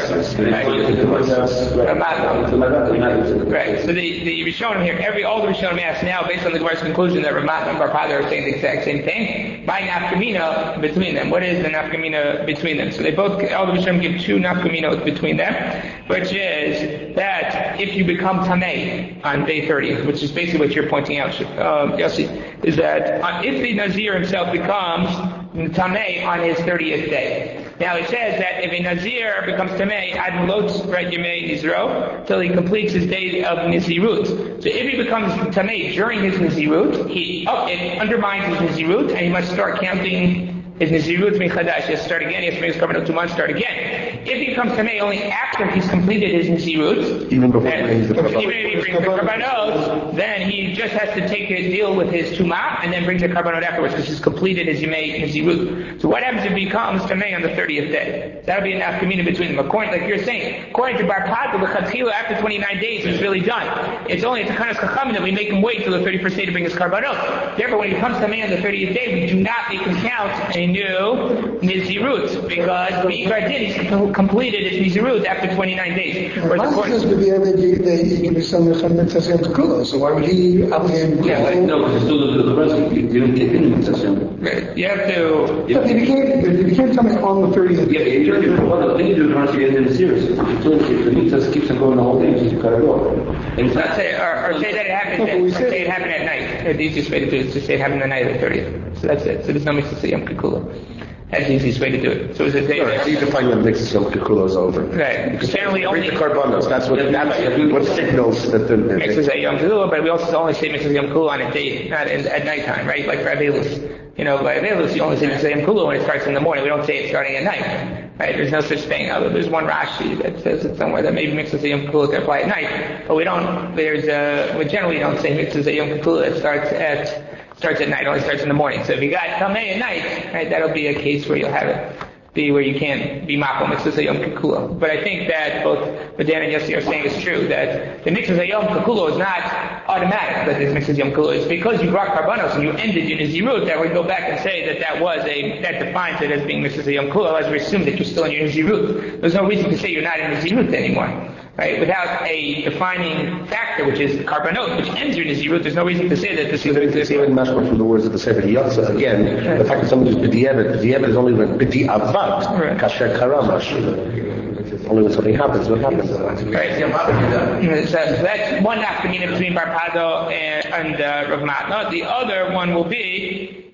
Pada. Right. So the the Rishonim here, every all the Rishonim ask now, based on the Gemara's conclusion that Ramat and Bar Pada are saying the exact same thing. By nafkamina between them, what is the nafkamina between them? So they both, all the Rishonim give two nafkaminos between them, which is that if you become tamei on day thirty, which is basically what you're pointing out, uh, Yossi, is that uh, if the Nazir himself becomes tamei on his thirtieth day. Now it says that if a Nazir becomes tamei ad lot right yemei nizro till he completes his day of nizirut. So if he becomes tamei during his nizirut, he oh, it undermines his nizirut, and he must start counting his nizirut michadash. He has to start again. He has to bring his carbon two months. Start again. If he becomes tamei only after he's completed his nizirut, even before he brings the carbon, even if he brings the carbonot, then he just has to take a deal with his tumah and then brings the carbonot afterwards because he's completed his yemei nizirut. So what happens if he becomes tamei on the thirtieth day? That'll be enough community between them. According, like you're saying, according to Bar Pada, the Chatchila after twenty-nine days is really done. It's only at the Tchanas Chacham that we make him wait till the thirty-first day to bring his carbonot. Therefore, when he comes tamei on the thirtieth day, we do not make him count a new nizirut because Meikar Din he's completed his nizirut after twenty-nine days. Whereas the says with the other that he can be selling the mitzvah yom kekulo, so why would he obligate him? Yeah, like, no, because still the rest you didn't take any mitzvah. Right. You have to. Yeah, he became he became coming on the thirtieth. Yeah, you're well, the thing you do is to get in the series. If the mitzvah keeps on going the whole day, you gotta go. And Let's say, or, or say that it happened. No, At, say it happened at night. The easiest way to do it is to say it happened the night of the thirtieth. So that's it. So there's no mitzvah yom kekulo. That's the easiest way to do it. So it's a day. Right, how do you define when mixed Yom Kekulo is over? Right. Because generally only the karbanos. That's what that's what signals that the mixes at Yom Kekulo, but we also only say mixes Yom Kekulo on a day, not in, at nighttime, right? Like for Avelus. You know, by Avelus you only say mixes Yom Kekulo when it starts in the morning. We don't say it starting at night. Right? There's no such thing. Although there's one Rashi that says it somewhere that maybe mixes Yom Kekulo can apply at night. But we don't, there's a, we generally don't say mixes Yom Kekulo that starts at starts at night, only starts in the morning. So if you got tamei at night, right, that'll be a case where you'll have it be where you can't be mako mitzvah yom kekulo. But I think that both Madan and Yossi are saying is true, that the mitzvah yom kekulo is not automatic that this mitzvah yom kekulo. It's because you brought karbanos and you ended your nizirut that we go back and say that that was a, that defines it as being mitzvah yom kekulo, otherwise we assume that you're still in your nizirut. There's no reason to say you're not in nizirut anymore. Right? Without a defining factor, which is the karbanot, which ends your nizirut, there's no reason to say that this is It's even mashma from the words of the Sefer Yotza. Again, right. The fact that somebody who's b'di'evet, b'di'evet is only when b'di'avat, kasher karamash. Only when something happens, what happens? Right. So that's one nafkamina between Bar Pada and, and uh, Rav Matna. The other one will be,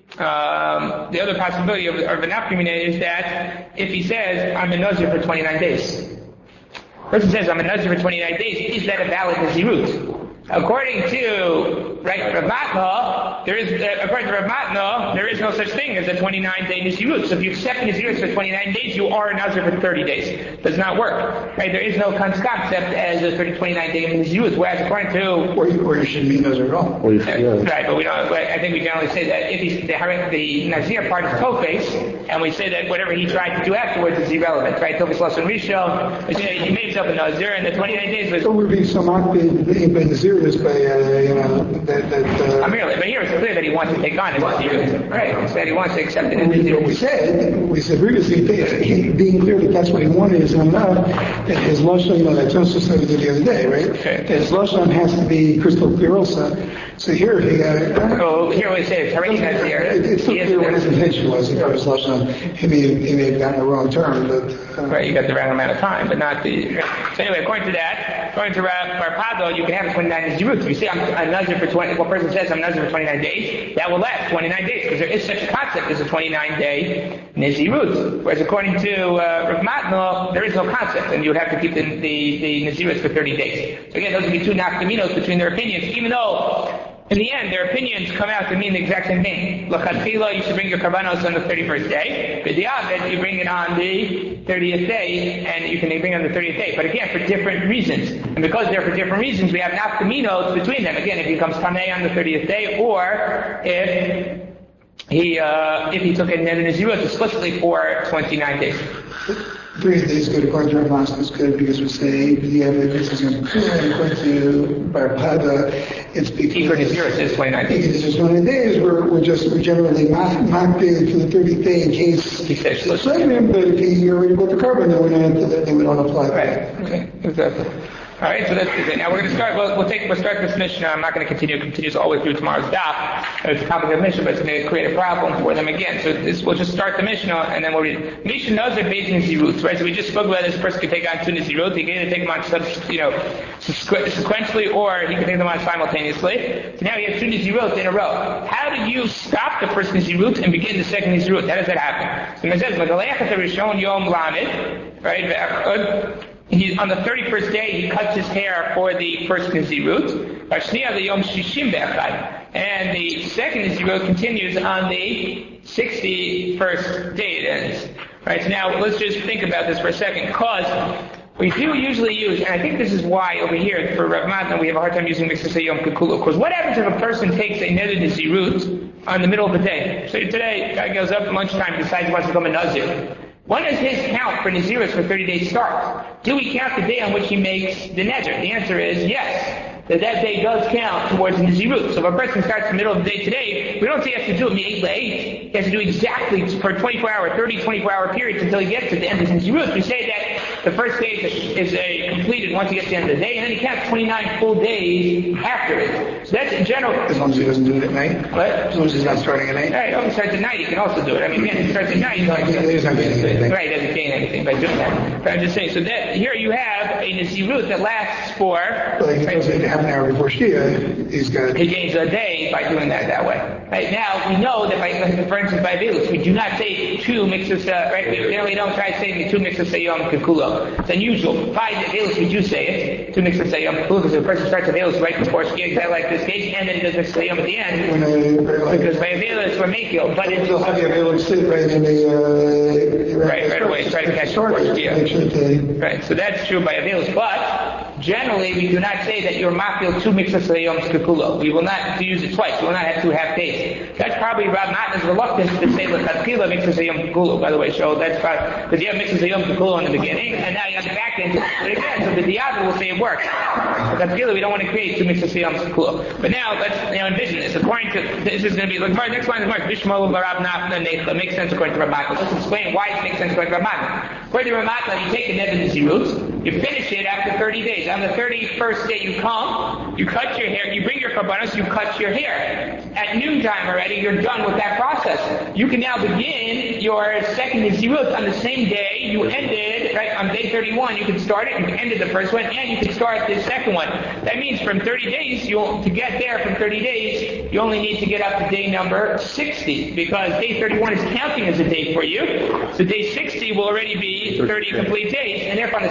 um, the other possibility of, of an nafkamina is that if he says, I'm a nazir for twenty-nine days. Person says, I'm a nazir for twenty-nine days, is that a valid nazirut? According to right Rav Matna, there is uh, according to Rav Matna, there is no such thing as a twenty-nine day Nazirut. So if you accept Nazirut for twenty-nine days, you are a Nazir for thirty days. It does not work. Right? There is no concept as a twenty-nine day Nazirut. Whereas according to or you, or you shouldn't be Nazir at all. Uh, right, but we don't. I think we generally say that if he's the, the Nazir part is Tofes, and we say that whatever he tried to do afterwards is irrelevant. Right? Tofes Lashon Rishon. We say he made himself a Nazir, and the twenty-nine days was. So we're being so mocked by Nazir. By, uh, you know, that, that, uh, I'm merely, but here it's clear that he wants to take on his Nazirut. Right, he said he wants to accept it. We, we said, we said previously, he, being clear that that's what he wanted is enough, that his Lashon, you know, like Joseph said the other day, right? Okay. That his Lashon has to be crystal clear also. So here he got uh, oh, here we say it's already Nazir. It, it's not clear what his intention was. He got his Lashon, he may, he may have gotten the wrong term, but... Uh, right, you got the wrong amount of time, but not the... Right. So anyway, according to that, according to Rav Barpado, you can have a twenty-nine Nazirut. If you say I'm a Nazir for twenty, if one person says I'm Nazir for twenty-nine days, that will last twenty-nine days, because there is such a concept as a twenty-nine day Nazirut. Whereas according to uh, Rav Matna, there is no concept, and you would have to keep the, the, the Nazirut for thirty days. So again, those would be two nafkaminos between their opinions, even though in the end, their opinions come out to mean the exact same thing. L'chatchila, you should bring your karbanos on the thirty-first day. B'diavad, you bring it on the thirtieth day, and you can bring it on the thirtieth day. But again, for different reasons. And because they're for different reasons, we have nafkaminos between them. Again, if he becomes tamei on the thirtieth day, or if he uh, if he took a Nazirut explicitly for twenty-nine days. thirty days good, according to Rav Matna, is good because we say the evidence is going to be and according to Barpada, it's because Even Nazirut is twenty-nine days. Because it's twenty days, we're, we're just, we're generally not, not paid for the thirtieth day in case he says it's him, but if he already got the carbon, then we're not, then we don't apply right. that. Okay, exactly. All right, so that's it. Now we're going to start. We'll, we'll take. We'll start this mission. I'm not going to continue. It continues all the way through tomorrow's daf. It's a complicated mission, but it's going to create a problem for them again. So this, we'll just start the mission, and then we'll read. Mishnah knows they're based in Nazirut, right? So we just spoke about this person could take on two Nazirut. He can either take them on, you know, sequentially, or he can take them on simultaneously. So now he has two Nazirut in a row. How do you stop the first Nazirut and begin the second Nazirut? How does that happen? So it says, "Magalech Rishon Yom Lamed," right? He, on the thirty-first day, he cuts his hair for the first Nazirut. And the second Nazirut continues on the sixty-first day it ends. Right, so now let's just think about this for a second, because we do usually use, and I think this is why over here for Rav Matna we have a hard time using Mixas Yom Kikulu. Because what happens if a person takes a Neder Nazirut on the middle of the day? So today, guy goes up at lunchtime, decides he wants to become a Nazir. When does his count for Nazirus for thirty days start? Do we count the day on which he makes the Neder? The answer is yes. That that day does count towards the Nazirut. So if a person starts in the middle of the day today, we don't say he has to do it eight to eight. He has to do exactly for twenty-four hour, thirty, twenty-four hour periods until he gets to the end of his Nazirut. We say that the first day is a completed once he gets to the end of the day, and then he counts twenty-nine full days after it. So that's in general. As long as he doesn't do it at night? What? As long as he's not starting at night? Right, if he starts at night, he can also do it. I mean, again, if he starts at night, he's not gaining anything. Right, he doesn't gain anything by doing that. But I'm just saying, so that here you have a Nazirut that lasts for... Well, he does it half an hour before Shia, he's got... He gains a day by doing that that way. Right, now, we know that, by, for instance, by Avilus, we do not say two mixes, uh, right, we generally don't try to say two mixes Yom Kikulo. It's unusual. By Avilus, we do say it, two mixes Yom Kikulo, because the person starts Avilus right before Shia, exactly like this case, and then does mixes Yom at the end, when I, like, because by Avilus, we're Mekil, but it's... They'll have the Avilus sit right in the... Uh, right, right away, try to catch the first Shia. Sure they... Right, so that's true by Avilus, but generally we do not say that you're Mafil two mixes Yom Kikulo. We will not use it twice. We will not have two half days. That's probably Rav Matna's reluctance to say L'Chadchila mixes Yom Kikulo, by the way. So that's probably, because you have mixes Yom Kikulo in the beginning, and now you have the back end. But again, so the Diablo will say it works. L'Chadchila, we don't want to create two mixes Yom Kikulo. But now let's you know, envision this. According to, this is going to be, look, next line is Mark, Bishmo Rav Natna Nechla. Makes sense according to Rav Matna. Let's explain why it makes sense according to Rav Matna. According to Rav Matna, you take the Neder Nazirut, you finish it after thirty days. On the thirty-first day you come, you cut your hair, you bring your karbanos, you cut your hair. At noontime already, you're done with that process. You can now begin your second Nazirut on the same day you ended, right, on day thirty-one, you can start it, you ended the first one, and you can start the second one. That means from thirty days, you to get there from thirty days, you only need to get up to day number sixty, because day thirty-one is counting as a day for you. So day sixty will already be thirty complete days, and therefore on the sixty-first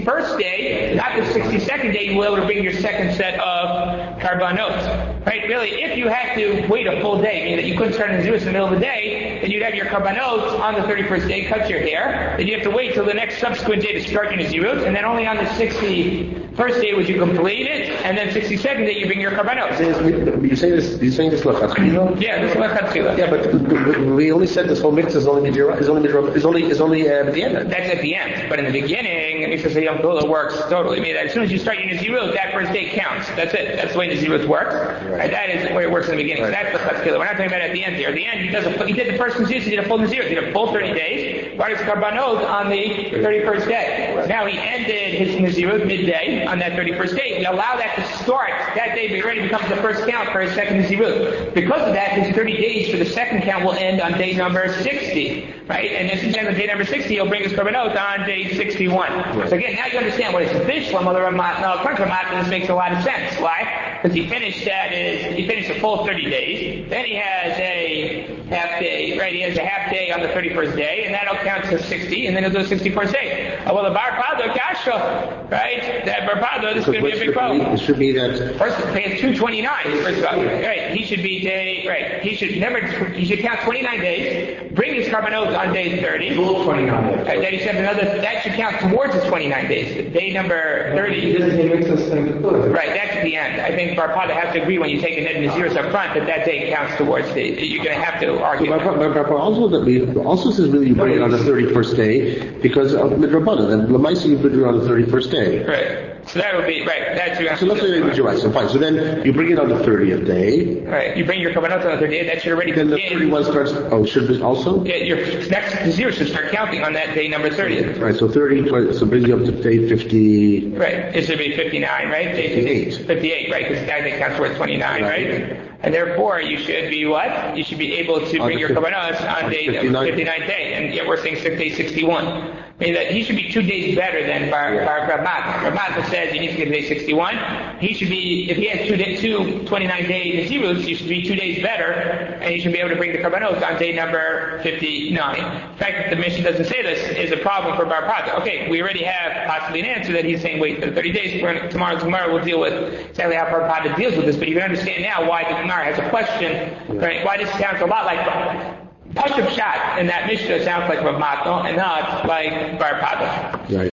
sixty-first day, not the sixty-second day, you will be able to bring your second set of karbanot. Right? Really, if you had to wait a full day, meaning that you couldn't start Nazirus in the middle of the day, then you'd have your karbanot on the thirty-first day, cut your hair, then you have to wait till the next subsequent day to start your Nazirus, and then only on the sixty-first day would you complete it, and then sixty-second day you bring your karbanot. You're saying this, you're saying this lachatchila? Yeah, this is lachatchila. Yeah, but we only said this whole mix is only midira, is only midira, is only is only uh, at the end. That's at the end, but in the beginning, Mitzvah Yom Kippur works totally. I mean, as soon as you start your Nazirut, that first day counts. That's it. That's the way Nazirut works. Right. Right, that is the way it works in the beginning. Right. So that's the lachatchila. We're not talking about at the end here. At the end, he does a, he did the first Nazirut, he did a full Nazirut, he did a full thirty days, brought his karbanot on the thirty-first day. Right. Now he ended his Nazirut midday on that thirty-first day. We allow that to start that day, but it already becomes the first count for his second Nazirut. Because of that, his thirty days for the second count will end on day number sixty. Right? And as he ends on day number sixty, he'll bring his karbanot on day sixty-one. Right. So again, now you understand what is Bishlam, or the Ramat. Now, according to Ramat, this makes a lot of sense. Why? Because he finished that is he finished a full thirty days. Then he has a half day, right? He has a half day on the thirty-first day, and that'll count to sixty, and then he'll do the sixty-first day. Oh, well, the Bar Pado Kasha, right? That Bar Pado, this is going to be a big problem. It should be that first he has two twenty-nine. First of all, right? He should be day, right? He should never. He should count twenty-nine days. Bring his karbanot on day thirty. Full twenty-nine days. Right, then he said another. That should count towards his twenty-nine days. Day number thirty. Right, that's the end. I think Bar Pado has to agree when you take an Ed Naziris up front that that day counts towards the. You're going to have to argue. So Bar Pado also that we also says really you bring it on the thirty-first day because of midrabanan, and Lamaisa you bring it on the thirty-first day. Right. So that would be right. That's your. So let's say that you're right. So fine. So then you bring it on the thirtieth day. Right. You bring your karbanot on the thirtieth. That should already. Then the thirty-one starts. Oh, should be also. Yeah, your next Naziris should start counting on that day number thirtieth. Right. So thirty. So brings you up to day fifty. Right. It should be fifty-nine, right? fifty-eight. fifty-eight, right? Because that day counts towards twenty-nine, right? right? And therefore, you should be what? You should be able to bring your karbanos on day fifty-ninth day, and yet we're saying day sixty-one. I mean that he should be two days better than Bar Bar Ramat. Ramat says you need to get to day sixty-one. He should be, if he has two day, two twenty-nine day Nazirus, you should be two days better, and you should be able to bring the karbanos on day number fifty-nine. The fact that the mission doesn't say this is a problem for Bar Pata. Okay, we already have possibly an answer that he's saying wait for the thirty days. We're gonna, tomorrow, tomorrow we'll deal with exactly how Bar Pata deals with this, but you can understand now why the Gemara has a question, right? Why this sounds a lot like Pashup Shat in that Mishnah sounds like Rav Mato and not like Bar Pata. Right.